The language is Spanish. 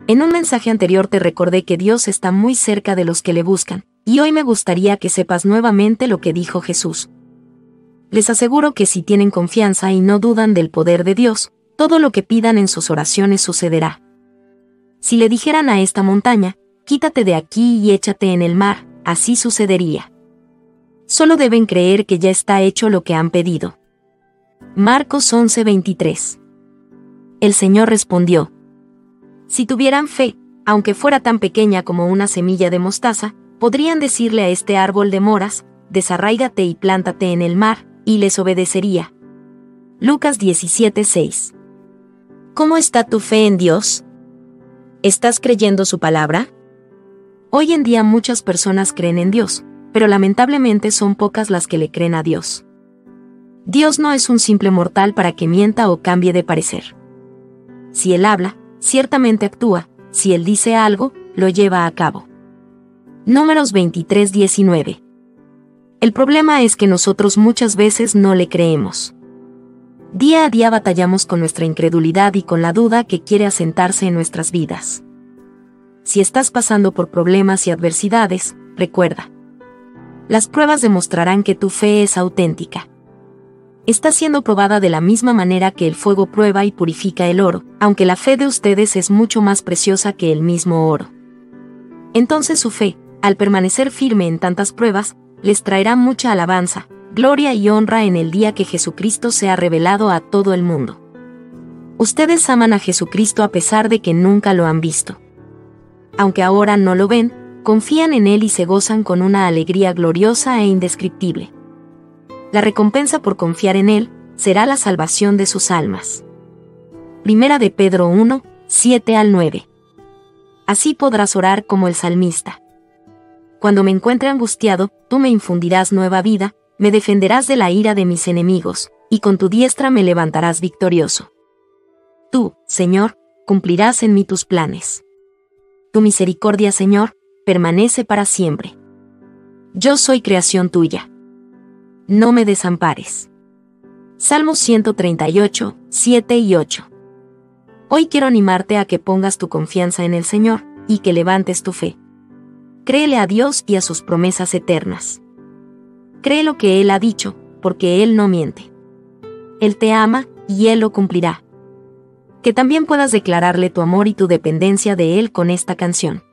En un mensaje anterior te recordé que Dios está muy cerca de los que le buscan, y hoy me gustaría que sepas nuevamente lo que dijo Jesús. Les aseguro que si tienen confianza y no dudan del poder de Dios, todo lo que pidan en sus oraciones sucederá. Si le dijeran a esta montaña, quítate de aquí y échate en el mar, así sucedería. Solo deben creer que ya está hecho lo que han pedido. Marcos 11:23. El Señor respondió: si tuvieran fe, aunque fuera tan pequeña como una semilla de mostaza, podrían decirle a este árbol de moras, desarráigate y plántate en el mar, y les obedecería. Lucas 17:6. ¿Cómo está tu fe en Dios? ¿Estás creyendo su palabra? Hoy en día muchas personas creen en Dios, pero lamentablemente son pocas las que le creen a Dios. Dios no es un simple mortal para que mienta o cambie de parecer. Si Él habla, ciertamente actúa, si Él dice algo, lo lleva a cabo. Números 23:19. El problema es que nosotros muchas veces no le creemos. Día a día batallamos con nuestra incredulidad y con la duda que quiere asentarse en nuestras vidas. Si estás pasando por problemas y adversidades, recuerda. Las pruebas demostrarán que tu fe es auténtica. Está siendo probada de la misma manera que el fuego prueba y purifica el oro, aunque la fe de ustedes es mucho más preciosa que el mismo oro. Entonces su fe, al permanecer firme en tantas pruebas, les traerá mucha alabanza, gloria y honra en el día que Jesucristo sea revelado a todo el mundo. Ustedes aman a Jesucristo a pesar de que nunca lo han visto. Aunque ahora no lo ven, confían en Él y se gozan con una alegría gloriosa e indescriptible. La recompensa por confiar en Él será la salvación de sus almas. Primera de Pedro 1, 7-9. Así podrás orar como el salmista. Cuando me encuentre angustiado, tú me infundirás nueva vida, me defenderás de la ira de mis enemigos, y con tu diestra me levantarás victorioso. Tú, Señor, cumplirás en mí tus planes. Tu misericordia, Señor, permanece para siempre. Yo soy creación tuya. No me desampares. Salmos 138, 7 y 8. Hoy quiero animarte a que pongas tu confianza en el Señor, y que levantes tu fe. Créele a Dios y a sus promesas eternas. Cree lo que Él ha dicho, porque Él no miente. Él te ama, y Él lo cumplirá. Que también puedas declararle tu amor y tu dependencia de Él con esta canción.